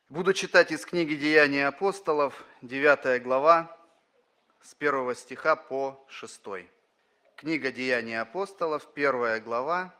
Буду читать из книги «Деяния апостолов», 9 глава, с 1 стиха по 6. Книга «Деяния апостолов», 1 глава,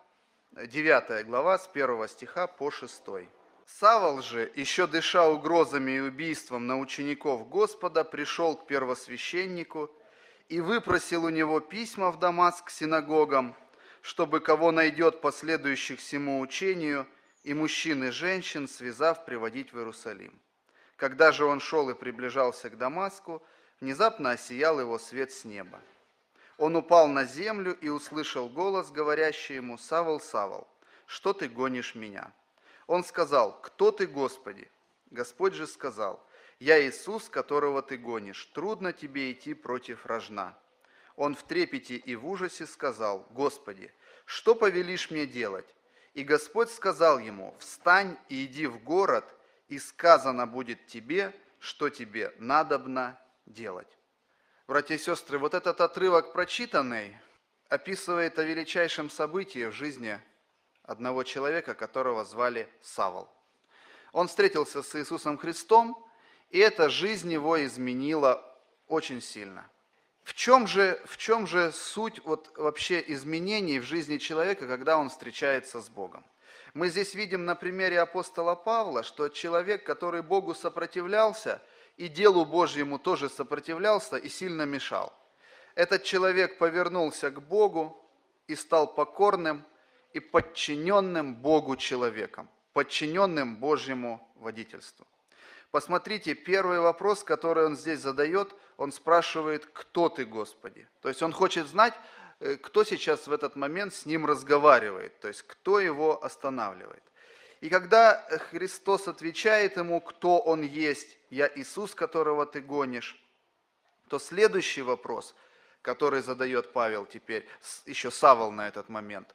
9 глава, с 1 стиха по 6. Савол же, еще дыша угрозами и убийством на учеников Господа, пришел к первосвященнику и выпросил у него письма в Дамаск к синагогам, чтобы кого найдет последующих сему учению, и мужчин и женщин, связав, приводить в Иерусалим. Когда же он шел и приближался к Дамаску, внезапно осиял его свет с неба. Он упал на землю и услышал голос, говорящий ему: «Савол, Савол, что ты гонишь меня?» Он сказал: «Кто ты, Господи?» Господь же сказал: «Я Иисус, которого ты гонишь. Трудно тебе идти против рожна». Он в трепете и в ужасе сказал: «Господи, что повелишь мне делать?» И Господь сказал ему: «Встань и иди в город, и сказано будет тебе, что тебе надобно делать». Братья и сестры, вот этот отрывок прочитанный описывает о величайшем событии в жизни одного человека, которого звали Савол. Он встретился с Иисусом Христом, и эта жизнь его изменила очень сильно. В чем же суть вообще изменений в жизни человека, когда он встречается с Богом? Мы здесь видим на примере апостола Павла, что человек, который Богу сопротивлялся, и делу Божьему тоже сопротивлялся и сильно мешал. Этот человек повернулся к Богу и стал покорным и подчиненным Богу человеком, подчиненным Божьему водительству. Посмотрите, первый вопрос, который он здесь задает, он спрашивает: «Кто ты, Господи?» То есть он хочет знать, кто сейчас в этот момент с ним разговаривает, то есть кто его останавливает. И когда Христос отвечает ему, кто он есть: «Я Иисус, которого ты гонишь», то следующий вопрос, который задает Павел теперь, еще Савол на этот момент: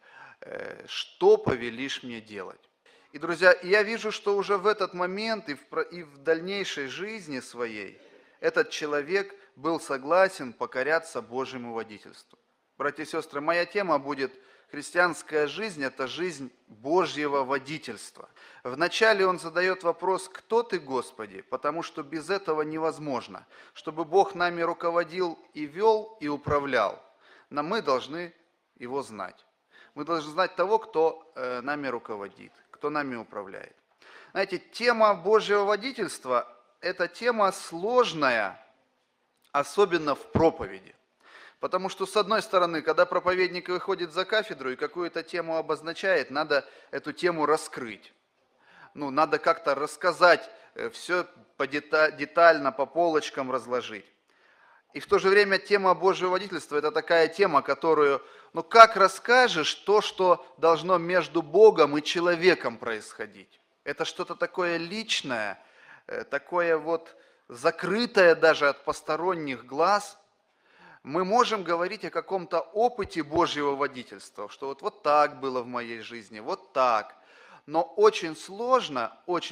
«Что повелишь мне делать?» И, друзья, я вижу, что уже в этот момент и в дальнейшей жизни своей этот человек был согласен покоряться Божьему водительству. Братья и сестры, моя тема будет: христианская жизнь – это жизнь Божьего водительства. Вначале он задает вопрос: «Кто ты, Господи?», потому что без этого невозможно. Чтобы Бог нами руководил и вел, и управлял, мы должны Его знать. Мы должны знать того, кто нами руководит, кто нами управляет. Знаете, тема Божьего водительства – это тема сложная, особенно в проповеди. Потому что, с одной стороны, когда проповедник выходит за кафедру и какую-то тему обозначает, надо эту тему раскрыть. Надо как-то рассказать, все детально, по полочкам разложить. И в то же время тема Божьего водительства – это такая тема, которую, как расскажешь то, что должно между Богом и человеком происходить? Это что-то такое личное, такое закрытое даже от посторонних глаз. Мы можем говорить о каком-то опыте Божьего водительства, что вот так было в моей жизни, вот так. Но очень сложно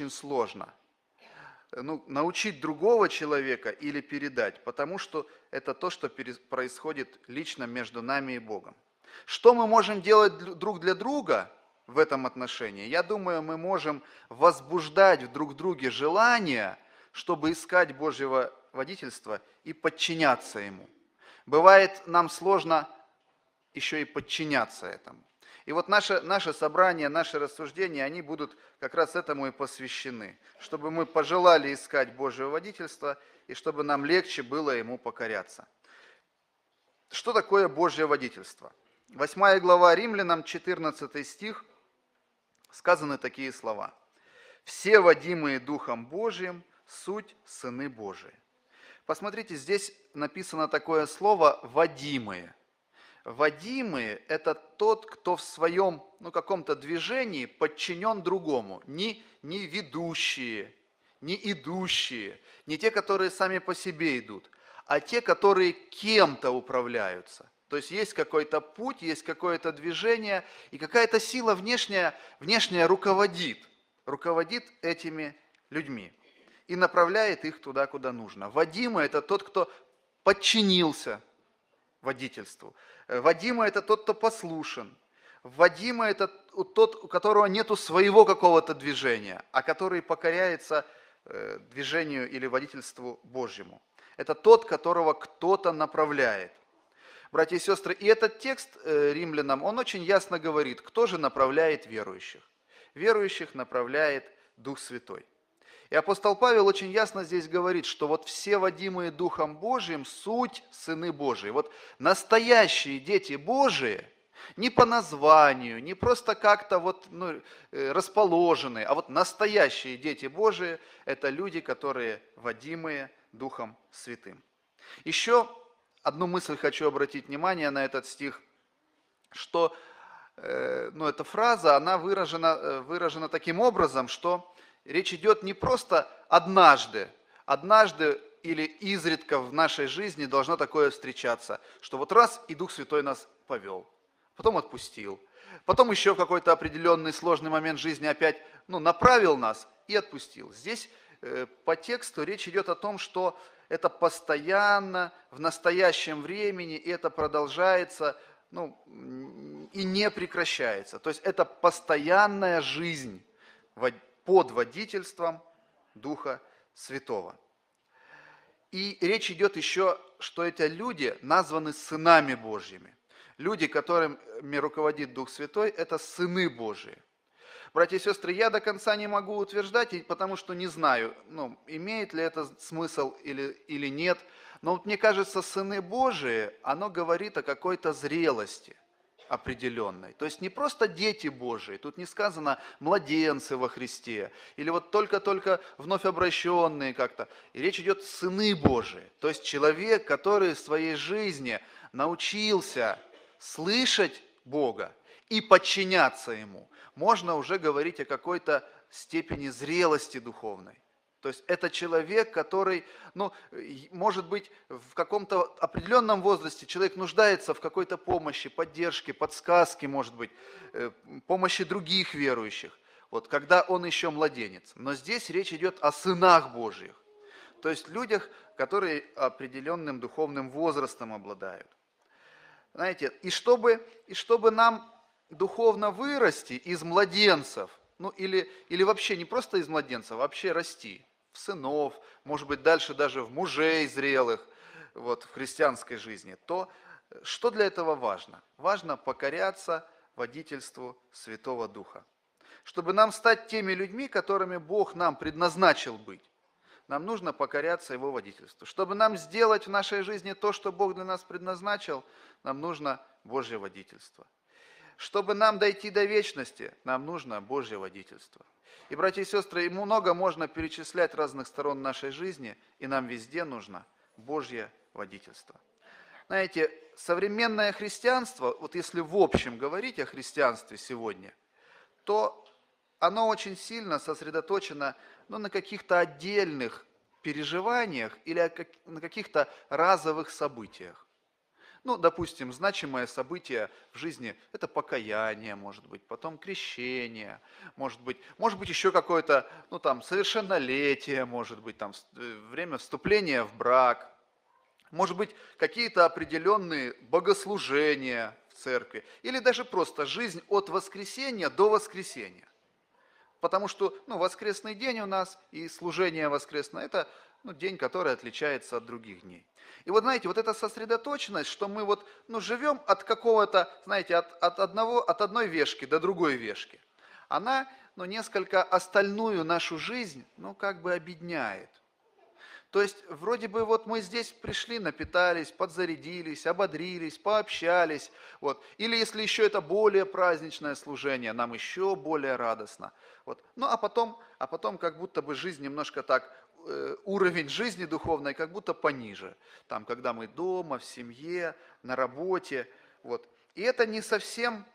научить другого человека или передать, потому что это то, что происходит лично между нами и Богом. Что мы можем делать друг для друга в этом отношении? Я думаю, мы можем возбуждать в друг друге желание, чтобы искать Божьего водительства и подчиняться Ему. Бывает, нам сложно еще и подчиняться этому. И наше собрание, наши рассуждения, они будут как раз этому и посвящены, чтобы мы пожелали искать Божьего водительства и чтобы нам легче было Ему покоряться. Что такое Божье водительство? 8 глава Римлянам, 14 стих, сказаны такие слова: «Все водимые Духом Божиим суть сыны Божии». Посмотрите, здесь написано такое слово «водимые». Водимые – это тот, кто в своем каком-то движении подчинен другому. Не ведущие, не идущие, не те, которые сами по себе идут, а те, которые кем-то управляются. То есть есть какой-то путь, есть какое-то движение, и какая-то сила внешняя руководит этими людьми и направляет их туда, куда нужно. Водимый – это тот, кто подчинился водительству. Водимый – это тот, кто послушен. Водимый – это тот, у которого нету своего какого-то движения, а который покоряется движению или водительству Божьему. Это тот, которого кто-то направляет. Братья и сестры, и этот текст римлянам, он очень ясно говорит, кто же направляет верующих. Верующих направляет Дух Святой. И апостол Павел очень ясно здесь говорит, что вот все водимые Духом Божиим суть сыны Божии. Вот настоящие дети Божии, не по названию, не просто как-то вот, расположенные, а вот настоящие дети Божии – это люди, которые водимые Духом Святым. Еще одну мысль хочу обратить внимание на этот стих, что эта фраза, она выражена таким образом, что речь идет не просто однажды или изредка в нашей жизни должно такое встречаться, что вот раз и Дух Святой нас повел, потом отпустил, потом еще в какой-то определенный сложный момент жизни опять направил нас и отпустил. Здесь по тексту речь идет о том, что это постоянно, в настоящем времени, и это продолжается, и не прекращается. То есть это постоянная жизнь под водительством Духа Святого. И речь идет еще, что эти люди названы сынами Божьими. Люди, которыми руководит Дух Святой, это сыны Божии. Братья и сестры, я до конца не могу утверждать, потому что не знаю, имеет ли это смысл или нет. Но вот мне кажется, сыны Божии, оно говорит о какой-то зрелости определенной. То есть не просто дети Божии, тут не сказано младенцы во Христе, или вот только-только вновь обращенные как-то. И речь идет сыны Божии, то есть человек, который в своей жизни научился слышать Бога и подчиняться Ему. Можно уже говорить о какой-то степени зрелости духовной. То есть это человек, который, может быть, в каком-то определенном возрасте человек нуждается в какой-то помощи, поддержке, подсказке, может быть, помощи других верующих, вот, когда он еще младенец. Но здесь речь идет о сынах Божьих, то есть людях, которые определенным духовным возрастом обладают. Знаете, и чтобы нам духовно вырасти из младенцев, или вообще не просто из младенцев, а вообще расти в сынов, может быть, дальше даже в мужей зрелых, в христианской жизни, то что для этого важно? Важно покоряться водительству Святого Духа. Чтобы нам стать теми людьми, которыми Бог нам предназначил быть, нам нужно покоряться Его водительству. Чтобы нам сделать в нашей жизни то, что Бог для нас предназначил, нам нужно Божье водительство. Чтобы нам дойти до вечности, нам нужно Божье водительство. И, братья и сестры, много можно перечислять разных сторон нашей жизни, и нам везде нужно Божье водительство. Знаете, современное христианство, вот если в общем говорить о христианстве сегодня, то оно очень сильно сосредоточено на каких-то отдельных переживаниях или на каких-то разовых событиях. Допустим, значимое событие в жизни – это покаяние, может быть, потом крещение, может быть еще какое-то, совершеннолетие, может быть, время вступления в брак, может быть, какие-то определенные богослужения в церкви, или даже просто жизнь от воскресения до воскресения. Потому что, воскресный день у нас и служение воскресное – это день, который отличается от других дней. И знаете, эта сосредоточенность, что мы живем от какого-то, знаете, от одной вешки до другой вешки, она, несколько остальную нашу жизнь, обедняет. То есть, вроде бы мы здесь пришли, напитались, подзарядились, ободрились, пообщались, или если еще это более праздничное служение, нам еще более радостно. А потом как будто бы жизнь немножко так, уровень жизни духовной как будто пониже, когда мы дома, в семье, на работе, И это не совсем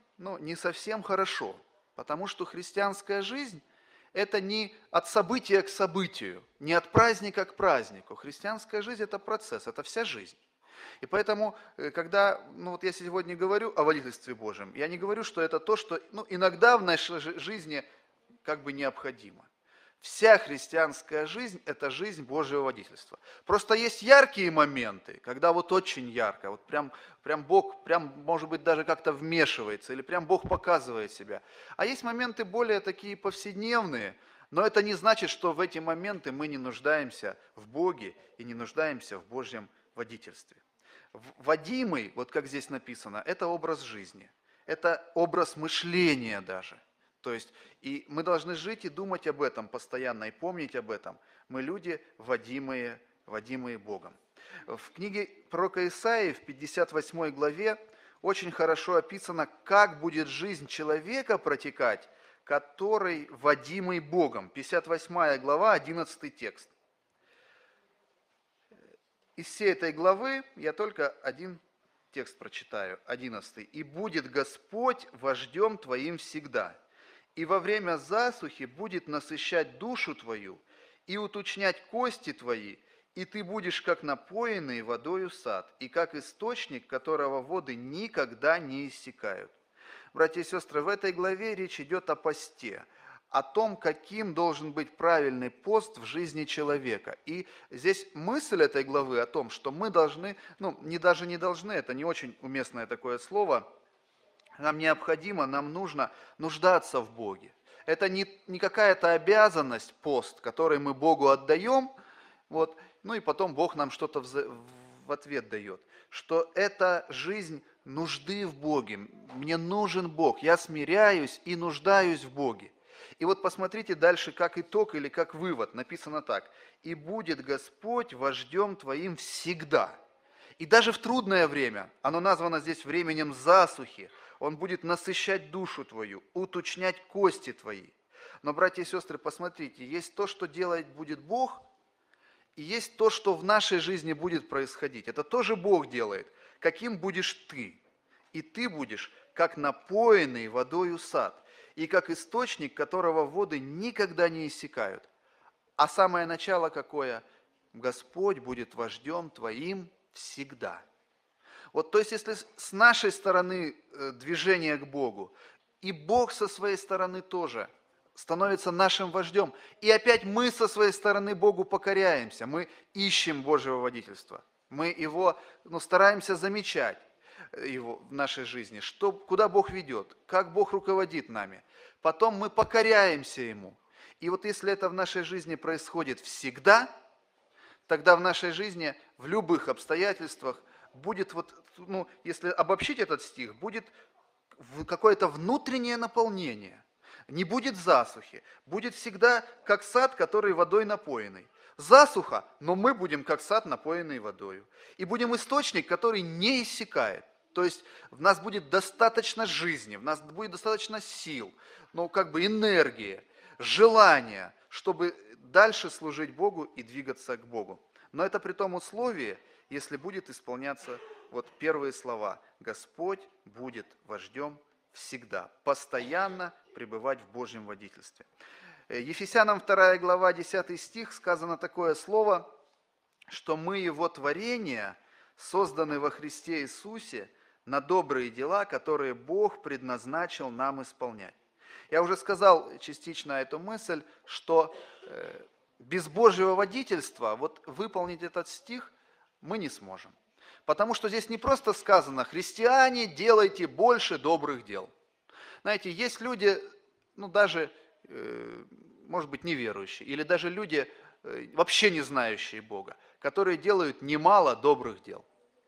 хорошо, потому что христианская жизнь – это не от события к событию, не от праздника к празднику. Христианская жизнь – это процесс, это вся жизнь. И поэтому, когда, я сегодня говорю о водительстве Божьем, я не говорю, что это то, что иногда в нашей жизни как бы необходимо. Вся христианская жизнь – это жизнь Божьего водительства. Просто есть яркие моменты, когда очень ярко, прям Бог, может быть, даже как-то вмешивается, или прям Бог показывает себя. А есть моменты более такие повседневные, Но это не значит, что в эти моменты мы не нуждаемся в Боге и не нуждаемся в Божьем водительстве. Водимый, вот как здесь написано, это образ жизни, это образ мышления даже. То есть, и мы должны жить и думать об этом постоянно, и помнить об этом. Мы люди, водимые Богом. В книге пророка Исаии в 58 главе очень хорошо описано, как будет жизнь человека протекать, который водимый Богом. 58 глава, 11 текст. Из всей этой главы я только один текст прочитаю, 11. «И будет Господь вождем твоим всегда, и во время засухи будет насыщать душу твою, и уточнять кости твои, и ты будешь как напоенный водою сад, и как источник, которого воды никогда не иссякают». Братья и сестры, в этой главе речь идет о посте, о том, каким должен быть правильный пост в жизни человека. И здесь мысль этой главы о том, что мы должны, даже не должны, это не очень уместное такое слово, нам необходимо, нам нужно нуждаться в Боге. Это не какая-то обязанность, пост, который мы Богу отдаем, и потом Бог нам что-то в ответ дает. Что это жизнь нужды в Боге. Мне нужен Бог, я смиряюсь и нуждаюсь в Боге. И вот посмотрите дальше, как итог или как вывод. Написано так. «И будет Господь вождем твоим всегда». И даже в трудное время, оно названо здесь временем засухи, Он будет насыщать душу твою, уточнять кости твои. Но, братья и сестры, посмотрите, есть то, что делать будет Бог, и есть то, что в нашей жизни будет происходить. Это тоже Бог делает. Каким будешь ты? И ты будешь, как напоенный водою сад, и как источник, которого воды никогда не иссякают. А самое начало какое? Господь будет вождем твоим всегда. То есть, если с нашей стороны движение к Богу, и Бог со своей стороны тоже становится нашим вождем, и опять мы со своей стороны Богу покоряемся, мы ищем Божьего водительства, мы его стараемся замечать его в нашей жизни, куда Бог ведет, как Бог руководит нами. Потом мы покоряемся Ему. И если это в нашей жизни происходит всегда, тогда в нашей жизни в любых обстоятельствах будет, если обобщить этот стих, будет какое-то внутреннее наполнение. Не будет засухи, будет всегда как сад, который водой напоенный. Засуха, но мы будем как сад, напоенный водою. И будем источник, который не иссякает. То есть в нас будет достаточно жизни, в нас будет достаточно сил, энергии, желания, чтобы дальше служить Богу и двигаться к Богу. Но это при том условии, если будет исполняться первые слова. Господь будет вождем всегда, постоянно пребывать в Божьем водительстве. Ефесянам 2 глава 10 стих сказано такое слово, что мы Его творение, созданы во Христе Иисусе на добрые дела, которые Бог предназначил нам исполнять. Я уже сказал частично эту мысль, что без Божьего водительства выполнить этот стих мы не сможем. Потому что здесь не просто сказано: христиане, делайте больше добрых дел. Знаете, есть люди, даже, может быть, неверующие, или даже люди, вообще не знающие Бога, которые делают немало добрых дел.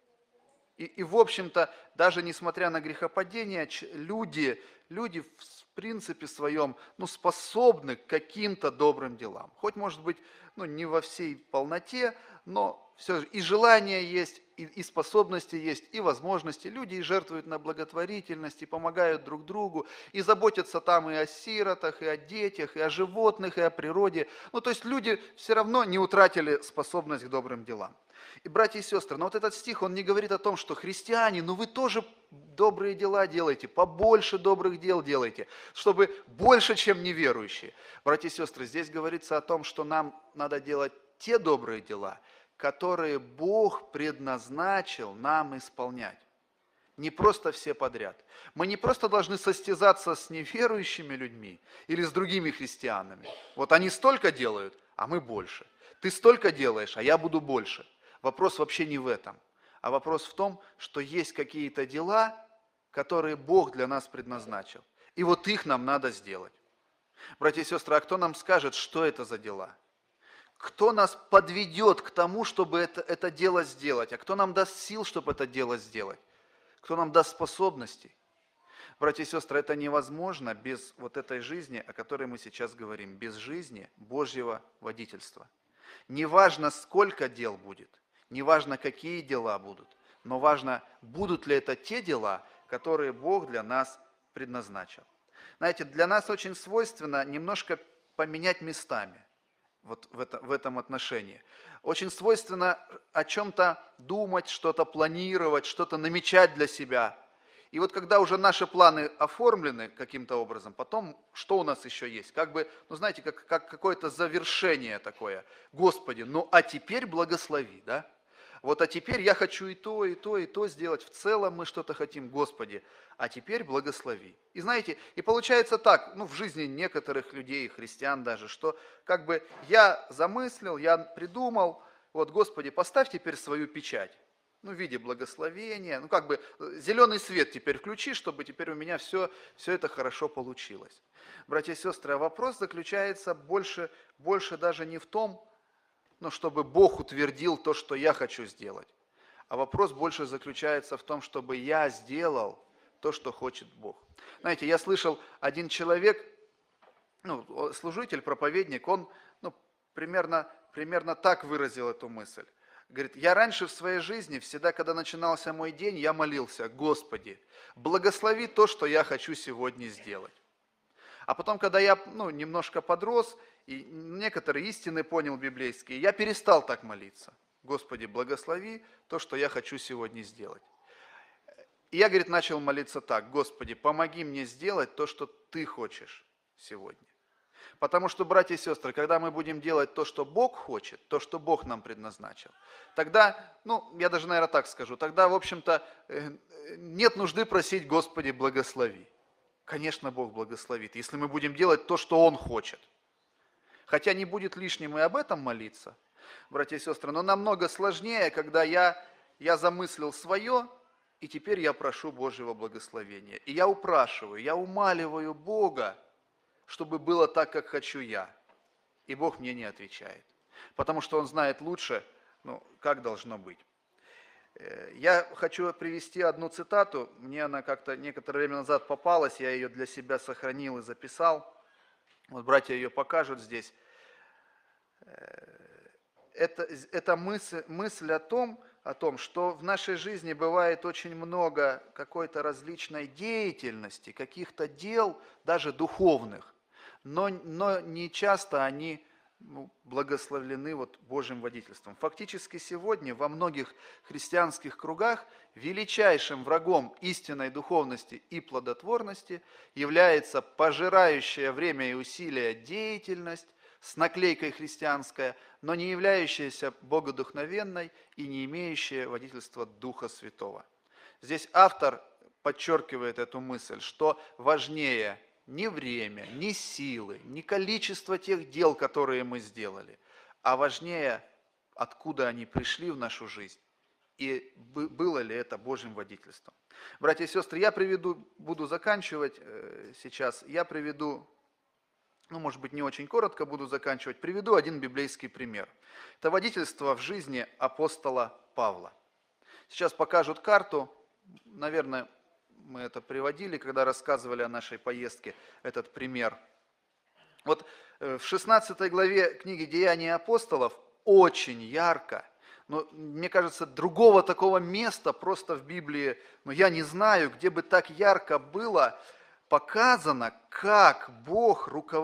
И в общем-то, даже несмотря на грехопадение, люди в принципе своем, способны к каким-то добрым делам. Хоть, может быть, не во всей полноте, но все же и желание есть, и способности есть, и возможности. Люди и жертвуют на благотворительность, и помогают друг другу, и заботятся там и о сиротах, и о детях, и о животных, и о природе. То есть люди все равно не утратили способность к добрым делам. И, братья и сестры, но этот стих, он не говорит о том, что христиане, вы тоже добрые дела делайте, побольше добрых дел делайте, чтобы больше, чем неверующие. Братья и сестры, здесь говорится о том, что нам надо делать те добрые дела, которые Бог предназначил нам исполнять. Не просто все подряд. Мы не просто должны состязаться с неверующими людьми или с другими христианами. Они столько делают, а мы больше. Ты столько делаешь, а я буду больше. Вопрос вообще не в этом, а вопрос в том, что есть какие-то дела, которые Бог для нас предназначил. И их нам надо сделать. Братья и сестры, а кто нам скажет, что это за дела? Кто нас подведет к тому, чтобы это дело сделать? А кто нам даст сил, чтобы это дело сделать? Кто нам даст способностей? Братья и сестры, это невозможно без вот этой жизни, о которой мы сейчас говорим, без жизни Божьего водительства. Неважно, сколько дел будет, неважно, какие дела будут, но важно, будут ли это те дела, которые Бог для нас предназначил. Знаете, для нас очень свойственно немножко поменять местами вот в этом отношении. Очень свойственно о чем-то думать, что-то планировать, что-то намечать для себя. И вот когда уже наши планы оформлены каким-то образом, потом что у нас еще есть? Как бы, ну знаете, как какое-то завершение такое. Господи, ну а теперь благослови, да? Вот а теперь я хочу и то, и то, и то сделать. В целом мы что-то хотим, Господи, а теперь благослови. И знаете, и получается так, ну в жизни некоторых людей, христиан даже, что как бы я замыслил, я придумал, вот Господи, поставь теперь свою печать. Ну, в виде благословения, ну, как бы зеленый свет теперь включи, чтобы теперь у меня все это хорошо получилось. Братья и сестры, а вопрос заключается больше даже не в том, ну, чтобы Бог утвердил то, что я хочу сделать, а вопрос больше заключается в том, чтобы я сделал то, что хочет Бог. Знаете, я слышал, один человек, ну, служитель, проповедник, он ну, примерно так выразил эту мысль. Говорит, я раньше в своей жизни, всегда, когда начинался мой день, я молился, Господи, благослови то, что я хочу сегодня сделать. А потом, когда я немножко подрос, и некоторые истины понял библейские, я перестал так молиться. Господи, благослови то, что я хочу сегодня сделать. И я, говорит, начал молиться так, Господи, помоги мне сделать то, что Ты хочешь сегодня. Потому что, братья и сестры, когда мы будем делать то, что Бог хочет, то, что Бог нам предназначил, тогда, я даже, наверное, так скажу, тогда, в общем-то, нет нужды просить, Господи, благослови. Конечно, Бог благословит, если мы будем делать то, что Он хочет. Хотя не будет лишним и об этом молиться, братья и сестры, но намного сложнее, когда я замыслил свое, и теперь я прошу Божьего благословения. И я упрашиваю, я умаливаю Бога, чтобы было так, как хочу я. И Бог мне не отвечает. Потому что Он знает лучше, как должно быть. Я хочу привести одну цитату. Мне она как-то некоторое время назад попалась. Я ее для себя сохранил и записал. Вот братья ее покажут здесь. Это мысль о том, что в нашей жизни бывает очень много какой-то различной деятельности, каких-то дел, даже духовных, но не часто они благословлены Божьим водительством. Фактически сегодня во многих христианских кругах величайшим врагом истинной духовности и плодотворности является пожирающая время и усилия деятельность с наклейкой христианская, но не являющаяся богодухновенной и не имеющая водительства Духа Святого. Здесь автор подчеркивает эту мысль, что важнее не время, не силы, не количество тех дел, которые мы сделали, а важнее, откуда они пришли в нашу жизнь и было ли это Божьим водительством. Братья и сестры, буду заканчивать сейчас, я приведу, может быть, не очень коротко буду заканчивать, приведу один библейский пример. Это водительство в жизни апостола Павла. Сейчас покажут карту, наверное, мы это приводили, когда рассказывали о нашей поездке, этот пример. Вот в 16 главе книги «Деяния апостолов» очень ярко, но мне кажется, другого такого места просто в Библии, я не знаю, где бы так ярко было показано, как Бог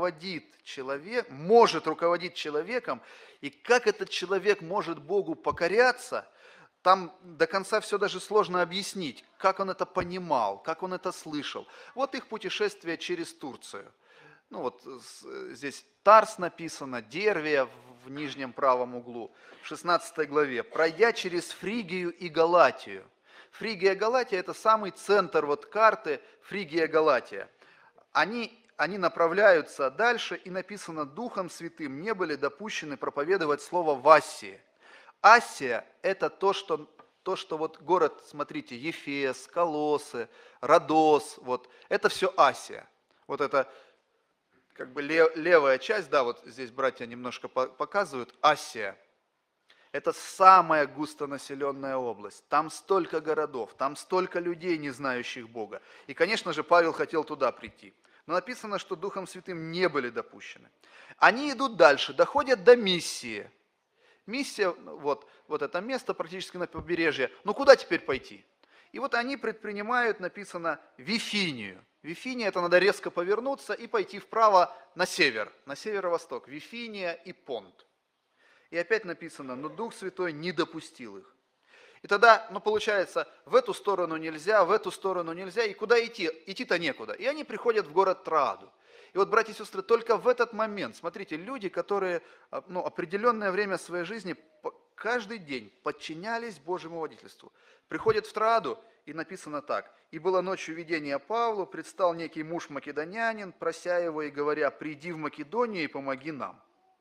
может руководить человеком, и как этот человек может Богу покоряться. Там до конца все даже сложно объяснить, как он это понимал, как он это слышал. Вот их путешествие через Турцию. Здесь Тарс написано, Дервия в нижнем правом углу, в 16 главе. Пройдя через Фригию и Галатию. Фригия и Галатия – это самый центр карты, Фригия-Галатия. Они направляются дальше, и написано, Духом Святым не были допущены проповедовать слово в Ассии. Ассия – это то, что город, смотрите, Ефес, Колоссы, Родос, это все Асия. Это как бы левая часть, да, вот здесь братья немножко показывают, Асия. Это самая густонаселенная область. Там столько городов, там столько людей, не знающих Бога. И, конечно же, Павел хотел туда прийти. Но написано, что Духом Святым не были допущены. Они идут дальше, доходят до Миссии. Миссия, вот это место практически на побережье. Ну куда теперь пойти? И вот они предпринимают, написано, Вифинию. Вифиния, это надо резко повернуться и пойти вправо на север, на северо-восток. Вифиния и Понт. И опять написано, но Дух Святой не допустил их. И тогда, получается, в эту сторону нельзя, в эту сторону нельзя, и куда идти? Идти-то некуда. И они приходят в город Трааду. И вот, братья и сестры, только в этот момент, смотрите, люди, которые определенное время своей жизни каждый день подчинялись Божьему водительству, приходят в Трааду, и написано так. «И было ночью видение Павлу, предстал некий муж македонянин, прося его и говоря, приди в Македонию и помоги нам».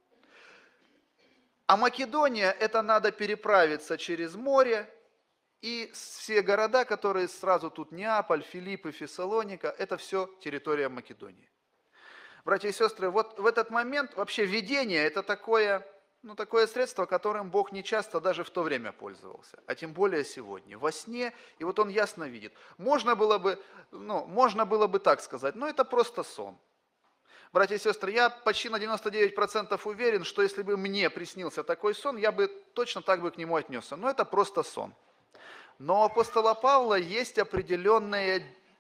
А Македония, это надо переправиться через море, и все города, которые сразу тут, Неаполь, Филиппы, Фессалоника, это все территория Македонии. Братья и сестры, вот в этот момент вообще видение это такое средство, которым Бог не часто даже в то время пользовался, а тем более сегодня. Во сне, и вот он ясно видит. Можно было бы так сказать, но это просто сон. Братья и сестры, я почти на 99% уверен, что если бы мне приснился такой сон, я бы точно так бы к нему отнесся. Но это просто сон. Но у апостола Павла есть определенный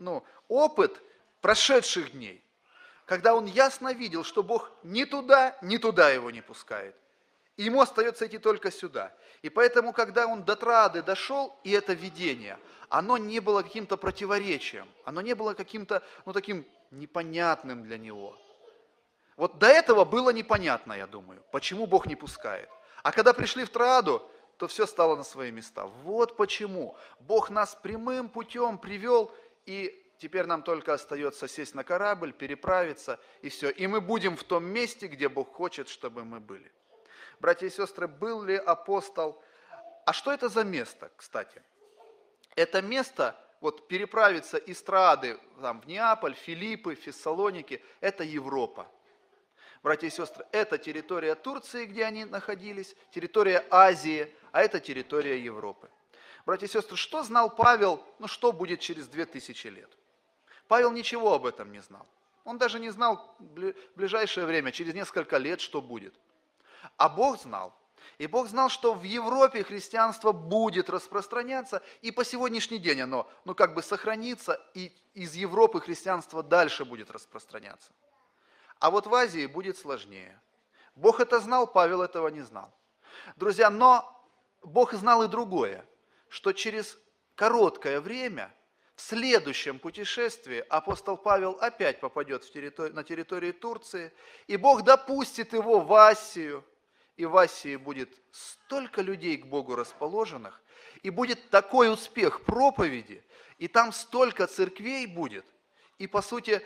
опыт прошедших дней, когда он ясно видел, что Бог ни туда его не пускает. И ему остается идти только сюда. И поэтому, когда он до Троады дошел, и это видение, оно не было каким-то противоречием, оно не было каким-то таким непонятным для него. Вот до этого было непонятно, я думаю, почему Бог не пускает. А когда пришли в Троаду, то все стало на свои места. Вот почему. Бог нас прямым путем привел, и теперь нам только остается сесть на корабль, переправиться, и все. И мы будем в том месте, где Бог хочет, чтобы мы были. Братья и сестры, был ли апостол... А что это за место, кстати? Это место, переправиться из Троады в Неаполь, Филиппы, Фессалоники, это Европа. Братья и сестры, это территория Турции, где они находились, территория Азии, а это территория Европы. Братья и сестры, что знал Павел, что будет через 2000 лет? Павел ничего об этом не знал. Он даже не знал в ближайшее время, через несколько лет, что будет. А Бог знал. И Бог знал, что в Европе христианство будет распространяться, и по сегодняшний день оно, сохранится, и из Европы христианство дальше будет распространяться. А вот в Азии будет сложнее. Бог это знал, Павел этого не знал. Друзья, но Бог знал и другое, что через короткое время, в следующем путешествии, апостол Павел опять попадет на территорию Турции, и Бог допустит его в Асию, и в Асии будет столько людей к Богу расположенных, и будет такой успех проповеди, и там столько церквей будет, и по сути,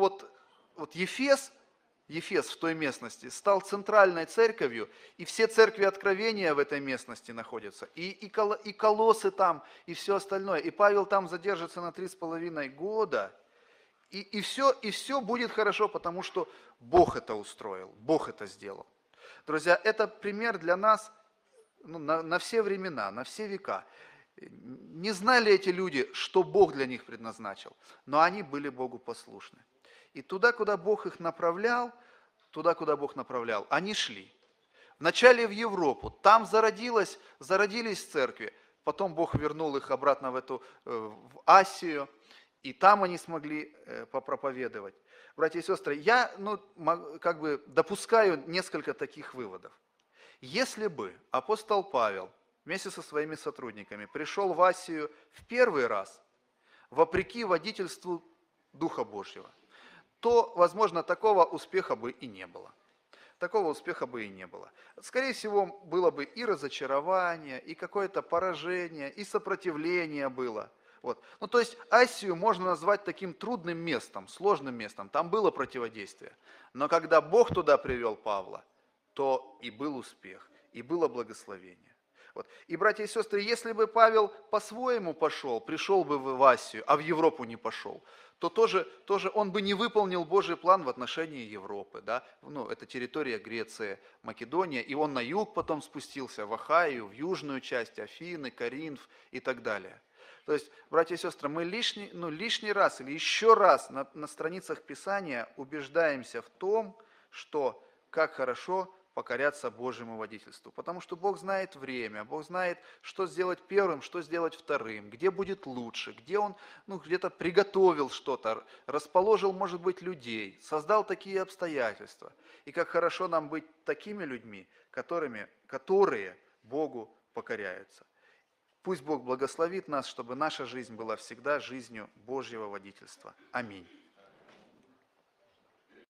Ефес в той местности стал центральной церковью, и все церкви откровения в этой местности находятся, и Колоссы там, и все остальное. И Павел там задержится на 3,5 года, и все будет хорошо, потому что Бог это устроил, Бог это сделал. Друзья, это пример для нас на все времена, на все века. Не знали эти люди, что Бог для них предназначил, но они были Богу послушны. И туда, куда Бог их направлял, они шли. Вначале в Европу, там зародились церкви, потом Бог вернул их обратно в Асию, и там они смогли попроповедовать. Братья и сестры, я допускаю несколько таких выводов. Если бы апостол Павел вместе со своими сотрудниками пришел в Асию в первый раз, вопреки водительству Духа Божьего, то, возможно, такого успеха бы и не было. Скорее всего, было бы и разочарование, и какое-то поражение, и сопротивление было. То есть Асию можно назвать таким трудным местом, сложным местом. Там было противодействие. Но когда Бог туда привел Павла, то и был успех, и было благословение. Вот. И, братья и сестры, если бы Павел по-своему пошел, пришел бы в Асию, а в Европу не пошел, то тоже он бы не выполнил Божий план в отношении Европы. Да? Ну, это территория Греции, Македония, и он на юг потом спустился, в Ахаю, в южную часть, Афины, Коринф и так далее. То есть, братья и сестры, мы лишний раз или еще раз на страницах Писания убеждаемся в том, что как хорошо покоряться Божьему водительству. Потому что Бог знает время, Бог знает, что сделать первым, что сделать вторым, где будет лучше, где Он где-то приготовил что-то, расположил, может быть, людей, создал такие обстоятельства. И как хорошо нам быть такими людьми, которые Богу покоряются. Пусть Бог благословит нас, чтобы наша жизнь была всегда жизнью Божьего водительства. Аминь.